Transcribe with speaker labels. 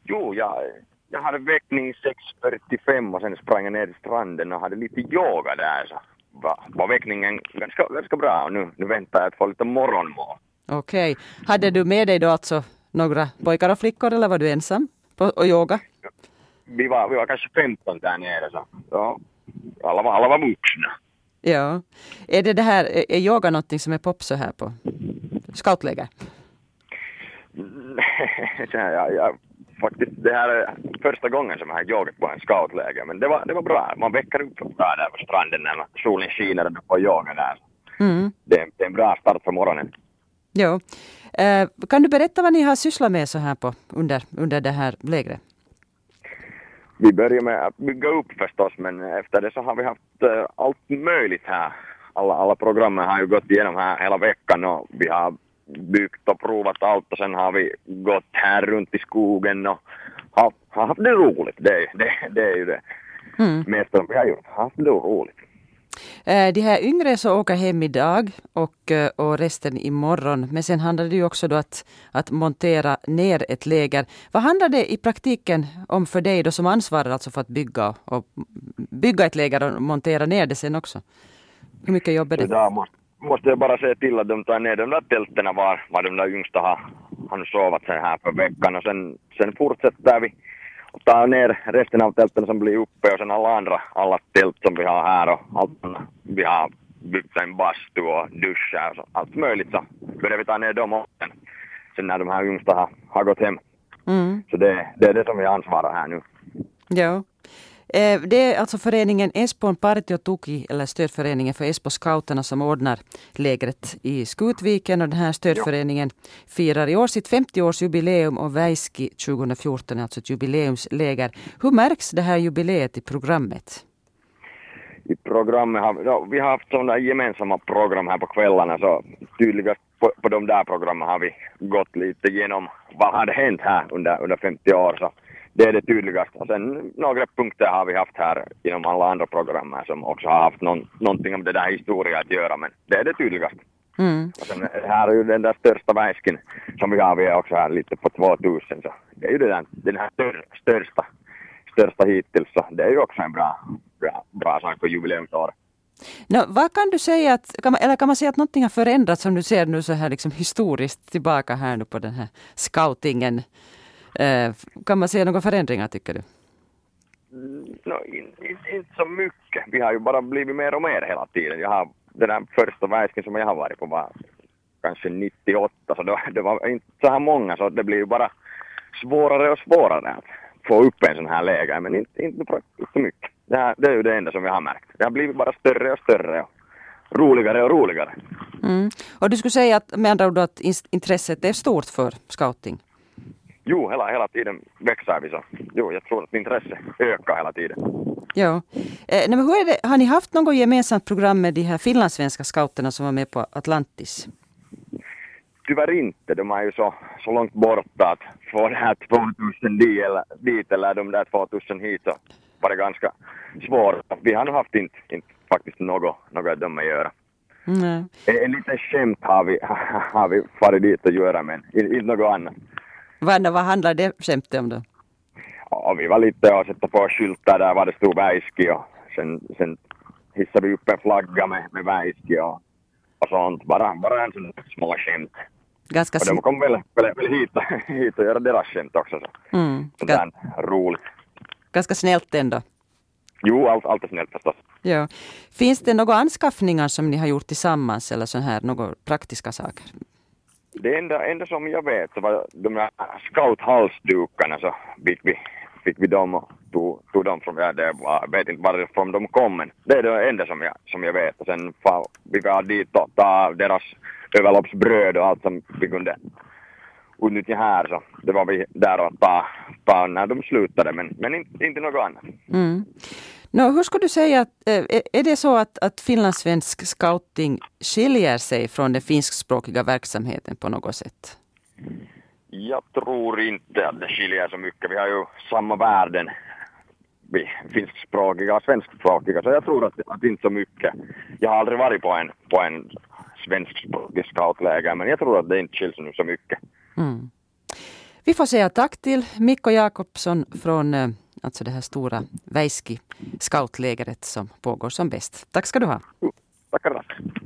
Speaker 1: Jo, jag hade väckning 6:45 och sen sprang jag ner till stranden och hade lite yoga där. Så var väckningen ganska bra och nu väntar jag att få lite morgonmål.
Speaker 2: Okej. Hade du med dig då alltså några pojkar och flickor eller var du ensam och yoga?
Speaker 1: Vi var kanske 15 där nere så ja, alla var vuxna.
Speaker 2: Ja. Är yoga någonting som är pop så här på scoutläger?
Speaker 1: Faktiskt det här är första gången som jag har yogat på en scoutläger, men det var bra. Man väcker upp bra där på stranden när solen skiner och du får yoga där.
Speaker 2: Mm.
Speaker 1: Det är en bra start för morgonen.
Speaker 2: Ja. Kan du berätta vad ni har sysslat med så här på under det här lägret?
Speaker 1: Vi börjar med att bygga upp förstås, men efter det så har vi haft allt möjligt här. Alla programmen har ju gått igenom här hela veckan och vi har byggt och provat allt och sen har vi gått här runt i skogen och har haft det roligt. Det är ju det mesta vi har gjort. Haft det roligt.
Speaker 2: De här yngre så åker hem idag och resten imorgon. Men sen handlar det ju också då att montera ner ett läger. Vad handlar det i praktiken om för dig då som ansvarar alltså för att bygga ett läger och montera ner det sen också? Hur mycket jobb är det?
Speaker 1: Idag måste jag bara säga till att de tar ner de där tälterna var de där yngsta har sovat sig här för veckan och sen fortsätter vi och tar ner resten av tälten som blir uppe och sen alla tält som vi har här och allt vi har byggt en bastu och duschar och så, allt möjligt så börjar vi ta ner dem också sen när de här yngsta har gått hem. Så det är det som vi ansvarar här nu.
Speaker 2: Ja. Det är alltså föreningen Espoon Partiotuki eller stödföreningen för Espo-scouterna som ordnar lägret i Skutviken och den här stödföreningen firar i år sitt 50-årsjubileum och Väiski 2014 är alltså ett jubileumsläger. Hur märks det här jubileet i programmet?
Speaker 1: I programmet vi har haft sådana gemensamma program här på kvällarna så tydligast på de där programmen har vi gått lite igenom vad hade hänt här under 50 år så det är det tydligaste. Och sen några punkter har vi haft här inom alla andra program som också har haft någonting om det där historia att göra. Men det är det tydligaste. Och sen här är ju den där största väsken som vi är också här lite på 2000. Så det är ju den här största hittills. Så det är ju också en bra sak för jubileumsår.
Speaker 2: Vad kan du säga kan man säga att någonting har förändrats som du ser nu så här liksom historiskt tillbaka här nu på den här scoutingen? Kan man se några förändringar tycker du?
Speaker 1: Inte så mycket. Vi har ju bara blivit mer och mer hela tiden. Den där första väsken som jag har varit på var kanske 98 så det var inte så här många så det blir ju bara svårare och svårare att få upp en sån här läger men inte så mycket. Det är ju det enda som vi har märkt. Det har blivit bara större och större och roligare och roligare.
Speaker 2: Och du skulle säga att med andra ord att intresset är stort för scouting?
Speaker 1: Jo, hela tiden växer vi så. Jo, jag tror att intresse ökar hela tiden.
Speaker 2: Ja. Men hur är det? Har ni haft något gemensamt program med de här finlandssvenska scouterna som var med på Atlantis?
Speaker 1: Tyvärr inte. De är ju så långt borta att få det här 2000 dit eller de där 2000 hit så var det ganska svårt. Vi har nog haft inte faktiskt något att de att göra. En liten skämt har vi farit dit att göra men inte något annat.
Speaker 2: Vad handlar det skämtet om då?
Speaker 1: Ja, vi var lite och sätta på skyltar där var det stod Väiski och sen hissade vi upp en flagga med Väiski och sånt. Bara en sån små skämt.
Speaker 2: Ganska
Speaker 1: och de kom väl hit och göra deras skämt också. Så det är roligt.
Speaker 2: Ganska snällt ändå.
Speaker 1: Jo, allt är snällt förstås.
Speaker 2: Ja. Finns det några anskaffningar som ni har gjort tillsammans eller så här, några praktiska saker?
Speaker 1: Det enda som jag vet så var de här scout-halsdukarna så fick vi dem och tog dem från jag vet inte varifrån de kom men det är det enda som jag vet och sen vi var dit och ta deras överloppsbröd och allt som vi kunde utnyttja här så det var vi där och ta när de slutade men inte något annat.
Speaker 2: Hur skulle du säga att är det så att finlandssvensk scouting skiljer sig från den finskspråkiga verksamheten på något sätt?
Speaker 1: Jag tror inte att det skiljer så mycket. Vi har ju samma värden, vi finskspråkiga och svenskspråkiga, så jag tror att inte så mycket. Jag har aldrig varit på en svenskspråkig scoutläger, men jag tror att det inte skiljer så mycket.
Speaker 2: Vi får säga tack till Mikko Jakobsson från alltså det här stora Väiski scoutlägret som pågår som bäst. Tack ska du ha.
Speaker 1: Tackar.